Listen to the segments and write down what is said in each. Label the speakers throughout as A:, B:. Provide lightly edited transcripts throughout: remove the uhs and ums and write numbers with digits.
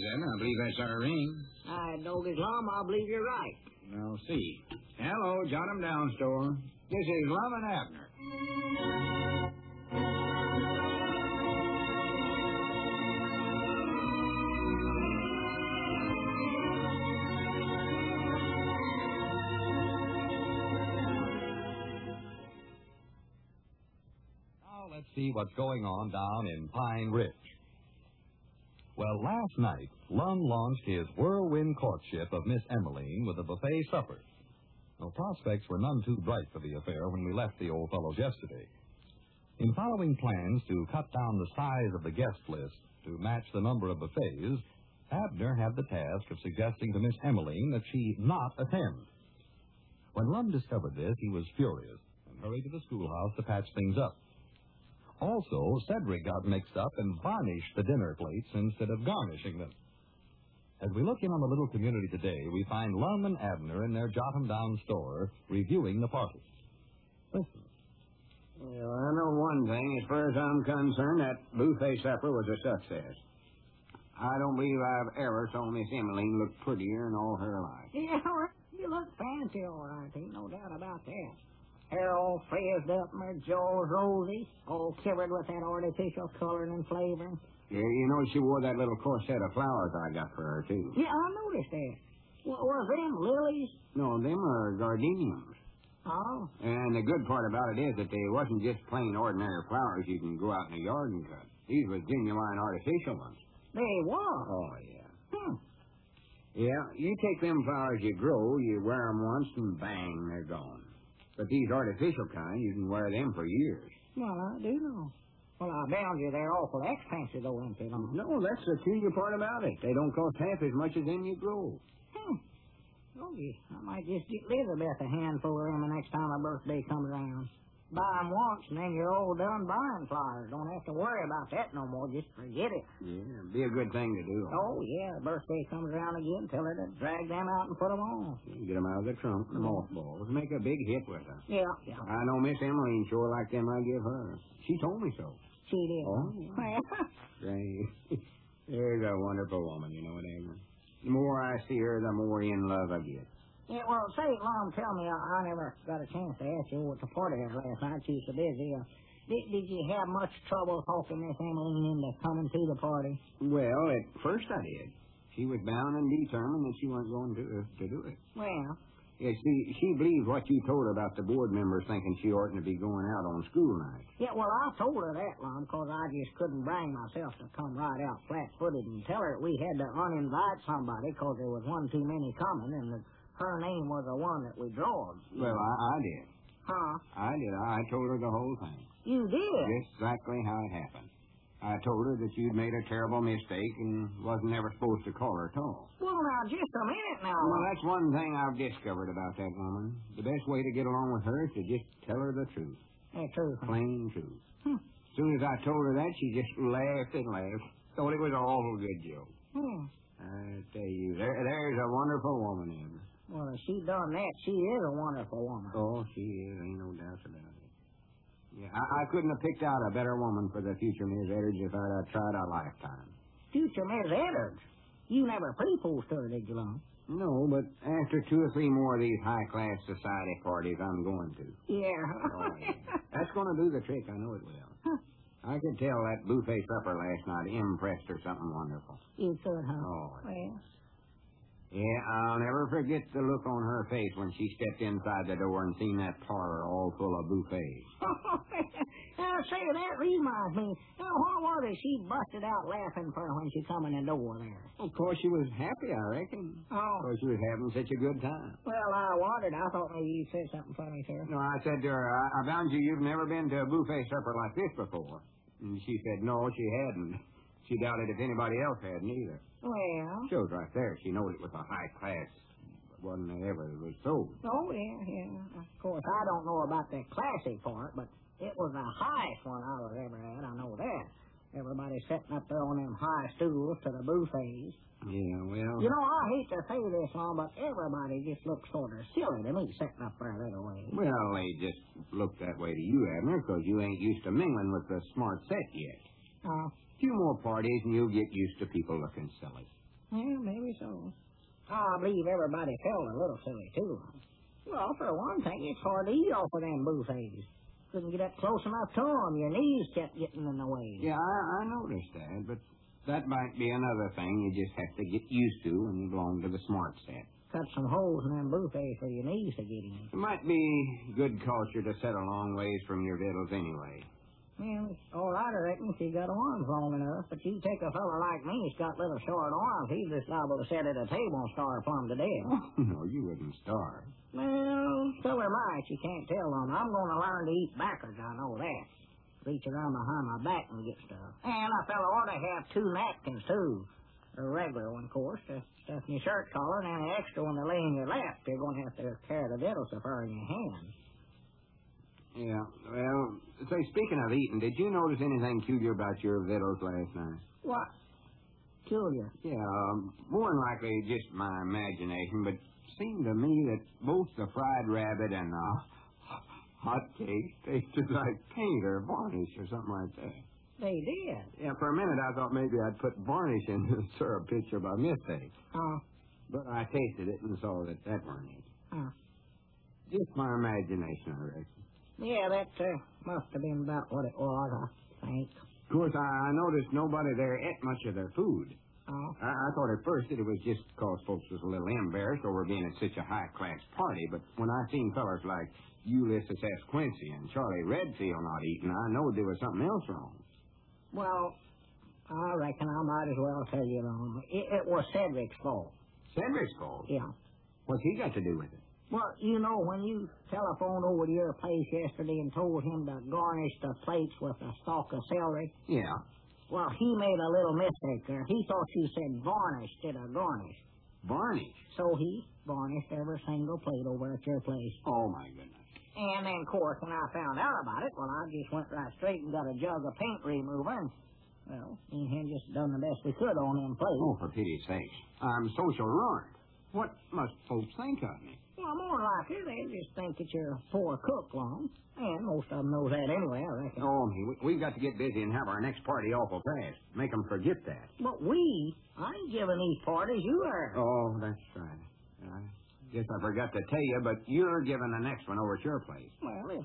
A: then. I believe that's our ring.
B: Dog Islam, I believe you're right.
A: I'll see. Hello, Jot 'em Down store. This is Lum and Abner.
C: Now let's see what's going on down in Pine Ridge. Well, last night, Lum launched his whirlwind courtship of Miss Emmeline with a buffet supper. No prospects were none too bright for the affair when we left the old fellows yesterday. In following plans to cut down the size of the guest list to match the number of buffets, Abner had the task of suggesting to Miss Emmeline that she not attend. When Lum discovered this, he was furious and hurried to the schoolhouse to patch things up. Also, Cedric got mixed up and varnished the dinner plates instead of garnishing them. As we look in on the little community today, we find Lum and Abner in their Jot 'em Down store reviewing the party. Listen.
A: Well, I know one thing. As far as I'm concerned, that buffet supper was a success. I don't believe I've ever saw Miss Emmeline look prettier in all her life.
B: Yeah, you look fancy, all right. Ain't no doubt about that. Hair all frizzed up and her jaws rosy, all covered with that artificial coloring and flavoring.
A: Yeah, you know she wore that little corset of flowers I got for her, too.
B: Yeah, I noticed that. Were them lilies?
A: No, them are gardenias.
B: Oh.
A: And the good part about it is that they wasn't just plain ordinary flowers you can go out in the yard and cut. These was genuine artificial ones.
B: They were?
A: Oh, yeah. Yeah, you take them flowers you grow, you wear them once, and bang, they're gone. But these artificial kind, you can wear them for years.
B: Well, I do know. Well, I bound you they're awful expensive, though, ain't they?
A: No, that's the peculiar part about it. They don't cost half as much as them you grow.
B: Oh, I might just get Elizabeth a handful of them the next time her birthday comes around. Buy them once, and then you're all done buying flowers. Don't have to worry about that no more. Just forget it.
A: Yeah, it'd be a good thing to do.
B: Oh, yeah. The birthday comes around again. Tell her to drag them out and put them on.
A: Get them out of the trunk, the mothballs. Make a big hit with them.
B: Yeah.
A: I know Miss Emmeline sure like them I give her. She told me so.
B: She did.
A: Oh, yeah. There's a wonderful woman, you know it, Abner. The more I see her, the more in love I get.
B: Yeah, well, say, Lum, tell me, I never got a chance to ask you what the party was last night. She was so busy. Did you have much trouble talking Miss Emmeline into coming to the party?
A: Well, at first I did. She was bound and determined that she wasn't going to do it.
B: Well?
A: Yeah, she believed what you told her about the board members thinking she oughtn't to be going out on school nights.
B: Yeah, well, I told her that, Lum, because I just couldn't bring myself to come right out flat-footed and tell her we had to uninvite somebody because there was one too many coming and that her name was the one that we drawed.
A: Well, I did.
B: Huh?
A: I did. I told her the whole thing.
B: You did?
A: Exactly how it happened. I told her that you'd made a terrible mistake and wasn't ever supposed to call her at all.
B: Well, now, just a minute now.
A: Well, that's one thing I've discovered about that woman. The best way to get along with her is to just tell her the truth.
B: The truth.
A: Plain truth. As soon as I told her that, she just laughed and laughed. Thought it was an awful good joke. I tell you, there's a wonderful woman, Amber.
B: Well, if she done that, she is a wonderful woman.
A: Oh, she is. Ain't no doubt about it. Yeah, I couldn't have picked out a better woman for the future Miss Eddardge if I'd tried a lifetime.
B: Future Miss Eddardge? You never proposed to her, did you, Lum?
A: No, but after 2 or 3 more of these high-class society parties, I'm going to.
B: Yeah.
A: Oh, yeah. That's going to do the trick. I know it will. I could tell that buffet supper last night impressed her something wonderful.
B: You could, huh?
A: Oh, yeah.
B: Well.
A: Yeah, I'll never forget the look on her face when she stepped inside the door and seen that parlor all full of buffets.
B: Now, say, that reminds me. Now, what was it she busted out laughing for when she come in the door there?
A: Of course, she was happy, I reckon.
B: Oh.
A: Of course, she was having such a good time.
B: Well, I wondered. I thought maybe you said something funny, sir.
A: No, I said to her, I found you've never been to a buffet supper like this before. And she said, no, she hadn't. She doubted if anybody else hadn't either.
B: Well?
A: Shows right there. She knowed it was a high class. Wasn't ever was sold.
B: Oh, yeah. Of course, I don't know about the classy part, but it was the highest one I was ever at. I know that. Everybody sitting up there on them high stools to the buffets.
A: Yeah, well...
B: You know, I hate to say this, Lum, but everybody just looks sort of silly to me sitting up there that way.
A: Well, they just look that way to you, Abner, because you ain't used to mingling with the smart set yet. A few more parties and you'll get used to people looking silly.
B: Yeah, maybe so. I believe everybody felt a little silly, too. Well, for one thing, it's hard to eat off of them buffets. Couldn't get up close enough to them. Your knees kept getting in the way.
A: Yeah, I noticed that, but that might be another thing you just have to get used to when you belong to the smart set.
B: Cut some holes in them buffets for your knees to get in.
A: It might be good culture to set a long ways from your victuals anyway.
B: Well, it's all right, I reckon, if you got arms long enough. But you take a fella like me who's got little short arms, he's just liable to sit at a table and starve plumb to death.
A: Oh, no, you wouldn't starve.
B: Well, so am I. You can't tell them. I'm going to learn to eat backwards, I know that. Reach around behind my back and get stuff. And a fella ought to have 2 napkins, too. A regular one, of course, to stuff in your shirt collar, and then an extra one to lay in your lap. You're going to have to carry the victuals so far in your hand.
A: Yeah, well, say, speaking of eating, did you notice anything peculiar about your victuals last night?
B: What? Peculiar?
A: Yeah, more than likely just my imagination, but it seemed to me that both the fried rabbit and the hot cake tasted like paint or varnish or something like that.
B: They did.
A: Yeah, for a minute I thought maybe I'd put varnish in the syrup pitcher by mistake. But I tasted it and saw that weren't it. Just my imagination, I reckon.
B: Yeah, that must have been about what it was, I think.
A: Of course, I noticed nobody there ate much of their food. I thought at first that it was just because folks was a little embarrassed over being at such a high-class party, but when I seen fellas like Ulysses S. Quincy and Charlie Redfield not eating, I knowed there was something else wrong.
B: Well, I reckon I might as well tell you wrong. It was Cedric's fault.
A: Cedric's fault?
B: Yeah.
A: What's he got to do with it?
B: Well, you know, when you telephoned over to your place yesterday and told him to garnish the plates with a stalk of celery?
A: Yeah.
B: Well, he made a little mistake there. He thought you said varnish instead of garnish.
A: Varnish?
B: So he varnished every single plate over at your place.
A: Oh, my goodness.
B: And then, of course, when I found out about it, well, I just went right straight and got a jug of paint remover and, well, me and him just done the best we could on them plates.
A: Oh, for pity's sake. I'm social ruined. What must folks think of me?
B: Well, more likely they just think that you're a poor cook, Lon. And most of them knows that anyway, I reckon.
A: Oh, we've got to get busy and have our next party awful fast. Make them forget that.
B: But I ain't giving these parties, you are.
A: Oh, that's right. I guess I forgot to tell you, but you're giving the next one over at your place.
B: Well,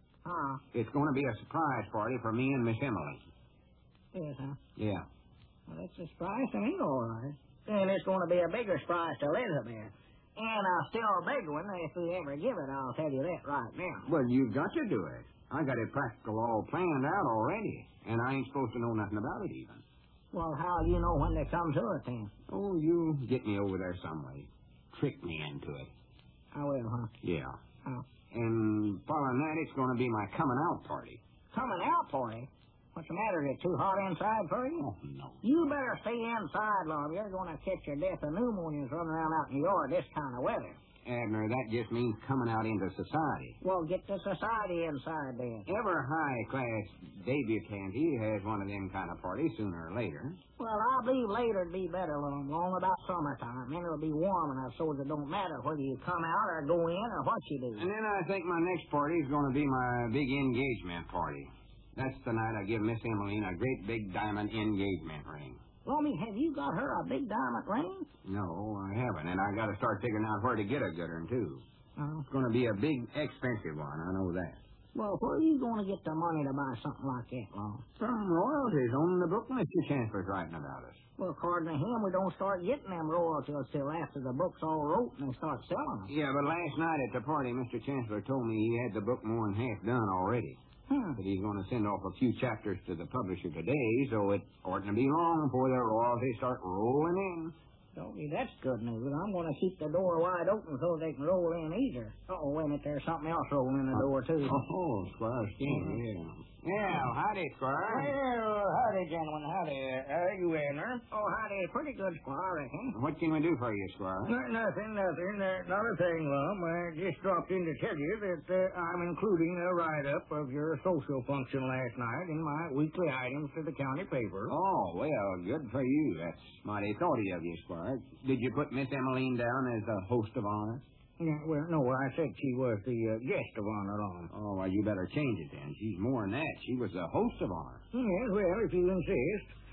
A: it's going to be a surprise party for me and Miss Emily.
B: Yes, huh?
A: Yeah.
B: Well, that's a surprise to me, all right. And it's going to be a bigger surprise to Elizabeth. And a still bigger one if we ever give it, I'll tell you that right now.
A: Well, you've got to do it. I got it practical all planned out already, and I ain't supposed to know nothing about it even.
B: Well, how do you know when they come to it, then?
A: Oh, you get me over there some way. Trick me into it.
B: I will, huh?
A: Yeah.
B: Oh.
A: And following that, it's going to be my coming out party.
B: Coming out party? What's the matter? Is it too hot inside for you?
A: Oh, no.
B: You better stay inside, love. You're going to catch your death of pneumonias running around out in the yard this kind of weather.
A: Abner, that just means coming out into society.
B: Well, get the society inside, then.
A: Every high-class debutante has one of them kind of parties sooner or later.
B: Well, I believe later'd be better, long about summertime. Then it'll be warm enough so it don't matter whether you come out or go in or what you do.
A: And then I think my next party is going to be my big engagement party. That's the night I give Miss Emmeline a great big diamond engagement ring.
B: Lummy, have you got her a big diamond ring?
A: No, I haven't, and I got to start figuring out where to get a good one, too.
B: Oh.
A: It's going to be a big, expensive one, I know that.
B: Well, where are you going to get the money to buy something like that, Lon?
A: From royalties on the book Mr. Chancellor's writing about us.
B: Well, according to him, we don't start getting them royalties till after the book's all wrote and they start selling them.
A: Yeah, but last night at the party, Mr. Chancellor told me he had the book more than half done already. But he's going to send off a few chapters to the publisher today, so it oughtn't to be long before the royalties start rolling in.
B: Doggy, that's good news. I'm going to keep the door wide open so they can roll in easier. Uh-oh, wait a minute, there's something else rolling in the door, too.
A: Oh, Squire Skinner, yeah. Yeah, howdy, Squire.
B: Well, howdy, gentlemen, howdy. You Abner? Oh, howdy, pretty good, Squire, I reckon.
A: What can we do for you, Squire?
B: Nothing. Not a thing, Lum. I just dropped in to tell you that I'm including a write-up of your social function last night in my weekly items to the county paper.
A: Oh, well, good for you. That's mighty thoughty of you, Squire. Did you put Miss Emmeline down as a host of honor?
B: Yeah, well, no, I said she was the guest of honor, Lum.
A: Oh, well, you better change it then. She's more than that. She was the host of honor.
B: Yes, well, if you insist.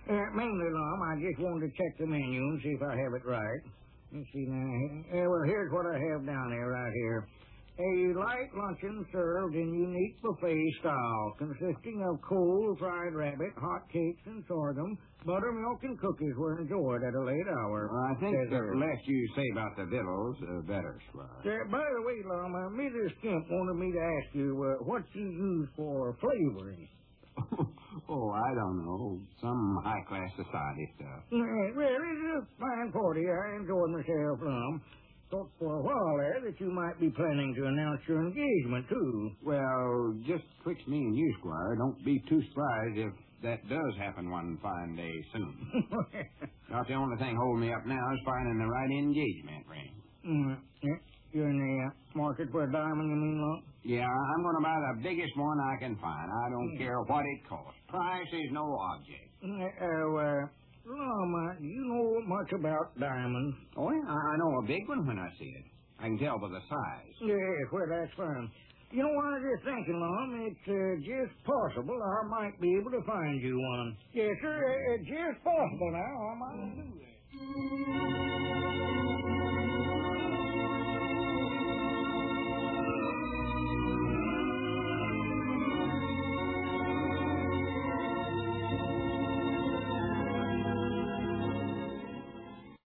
B: Mainly, Lum, I just wanted to check the menu and see if I have it right. Let's see now. Well, here's what I have down there right here. A light luncheon served in unique buffet style, consisting of cold fried rabbit, hot cakes, and sorghum. Buttermilk and cookies were enjoyed at a late hour.
A: Well, I think the less you say about the victuals, better, Squire.
B: By the way, Lum, Mrs. Skimp wanted me to ask you what you use for flavoring.
A: Oh, I don't know. Some high-class society stuff.
B: Well, it's a fine party. I enjoyed myself, Lum. Thought for a while there that you might be planning to announce your engagement, too.
A: Well, just twixt me and you, Squire. Don't be too surprised if that does happen one fine day soon. About the only thing holding me up now is finding the right engagement ring.
B: You're in the market for a diamond, you mean, Lum?
A: Yeah, I'm going to buy the biggest one I can find. I don't care what it costs. Price is no object.
B: Lum, do you know much about diamonds?
A: Oh, yeah, I know a big one when I see it. I can tell by the size.
B: Yes, well, that's fine. You know, I was just thinking, Lum, it's just possible I might be able to find you one. Yes, sir, it's just possible now. I might do that.